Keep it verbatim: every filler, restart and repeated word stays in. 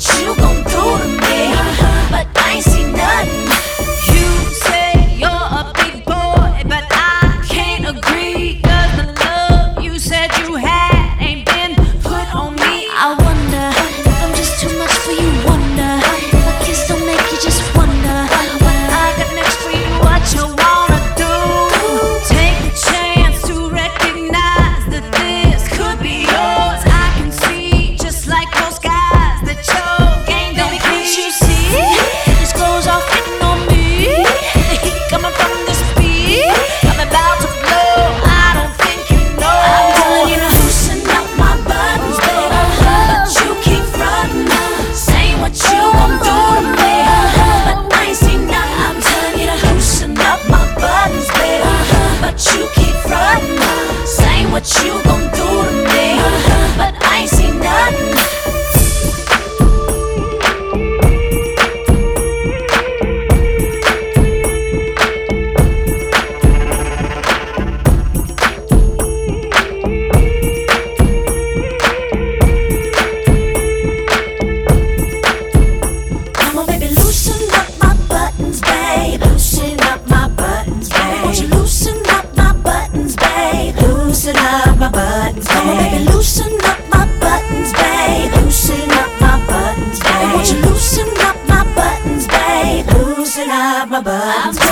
you gon' do to me? But I ain't seen nothing. You say you're a big boy, but I can't agree. Cause the love you said you had ain't been put on me. I wonder if I'm just too much for you, wonder if a kiss don't make you just wonder what I got next for you, what you wanna do. Take a chance to recognize that this could be yours. I can see, just like those guys, that your game don't Can't be. you see? This goes off hitting on me. The heat coming from this beat. I'm about to blow. I don't think you know. I'm telling you to loosen up my buttons, baby, but you keep frontin', saying what you gon' do to me, but I ain't seen nothing. I'm telling you to loosen up my buttons, baby, but you keep frontin', saying what you gon' do to me, but I ain't seen nothing. Come on, baby, loosen up my buttons, babe. Loosen up my buttons, babe. Won't you loosen up my buttons, babe? Loosen up my buttons, babe. Come on, baby, loosen up my buttons, babe. Loosen up my buttons, babe. Won't you loosen up my buttons, babe? Loosen up my buttons, babe.